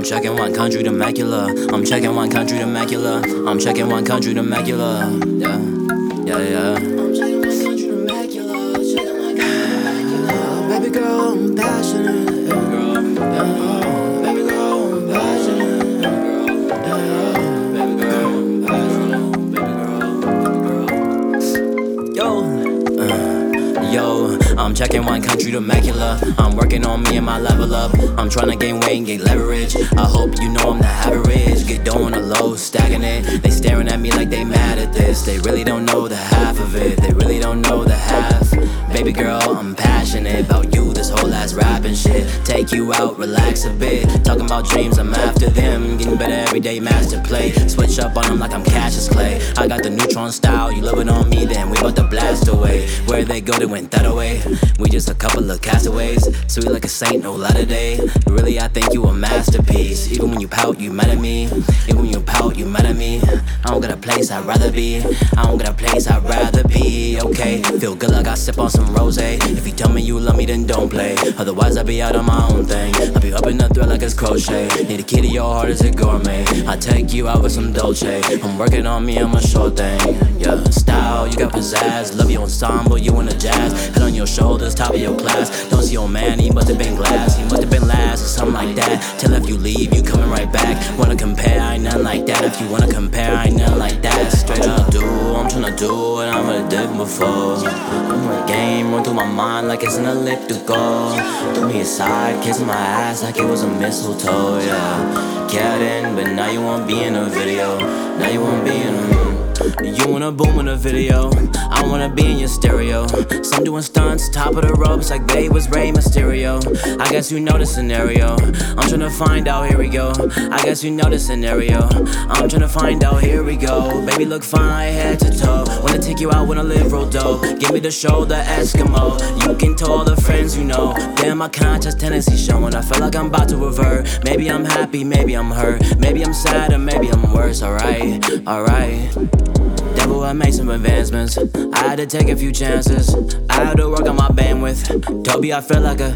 checking one country to Macula. I'm checking one country to Macula. I'm checking one country to Macula. Yeah, yeah, yeah. I'm checking one country to Macula. Checking one country to Macula. Baby girl, I'm passionate. Baby girl, I'm passionate. Baby girl, I'm passionate. Baby girl, I'm passionate. Baby girl, yo. Yo, I'm checking one country to Macula. I'm working on me and my level up. I'm trying to gain weight and get leverage. I hope you know I'm the average. Get dough on the low, stacking it. They staring at me like they mad at this. They really don't know the half of it. They really don't know the half. Baby girl, I'm passionate about you, this whole ass rapping shit. Take you out, relax a bit. Talking about dreams, I'm after them. Getting better every day, master play. Switch up on them like I'm Cassius Clay. I got the neutron style, you love it on me, then we about to blast away. Where they go, they went that away. We just a couple of castaways. Sweet like a saint, no latter day. Really, I think you a masterpiece. Even when you pout, you mad at me. Even when you pout, you mad at me. I don't got a place I'd rather be. I don't got a place I'd rather be. Okay, feel good like I sip on some rosé. If you tell me you love me, then don't play. Otherwise, I'll be out on my own thing. I'll be up in the thread like it's crochet. Need a key to your heart, is it gourmet? I take you out with some Dolce. I'm working on me, I'm a sure thing. Yeah, style, you got pizzazz. Love your ensemble, you in the jazz. Head on your shoulders, top of your class. Don't see your man, he must have been glass. He must have been last or something like that. Tell if you leave, you coming right back. Wanna compare, I ain't nothing like that. If you wanna compare, I ain't nothing like that. Straight up, I'm tryna do what I never did before. I'm a game, run through my mind like it's an elliptical. Threw me aside, kissing my ass like it was a mistletoe, yeah. Kidding, but now you wanna be in a video. Now you wanna be in a you wanna boom in a video. I wanna be in your stereo. Some doing stunts, top of the ropes like they was Rey Mysterio. I guess you know the scenario. I'm tryna find out, here we go. I guess you know the scenario. I'm tryna find out, here we go. Baby look fine, head to toe. Wanna take you out when I live real dope. Give me the show, the Eskimo. You can tell all the friends you know. Damn, my conscious tendency showing. I feel like I'm about to revert. Maybe I'm happy, maybe I'm hurt. Maybe I'm sad or maybe I'm worse. Alright, alright. Devil, I made some advancements. I had to take a few chances. I had to work on my bandwidth. Toby, I feel like a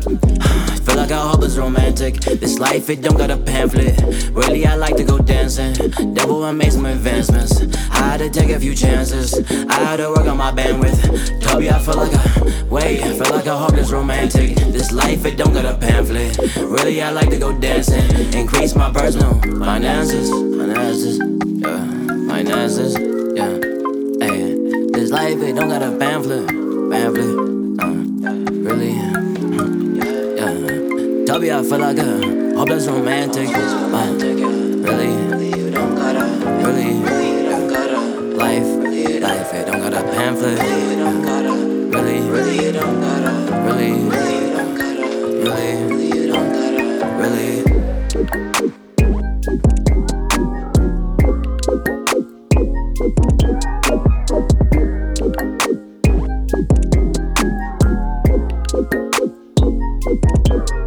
hopeless romantic. This life, it don't got a pamphlet. Really, I like to go dancing. Devil, I made some advancements. I had to take a few chances. I had to work on my bandwidth. Toby, I feel like a hopeless romantic. This life, it don't got a pamphlet. Really, I like to go dancing. Increase my personal finances, yeah, finances, yeah. Hey, this life, it don't got a pamphlet, really, yeah. Toby, I feel like a hopeless romantic, really, life, it don't got a pamphlet, really, really.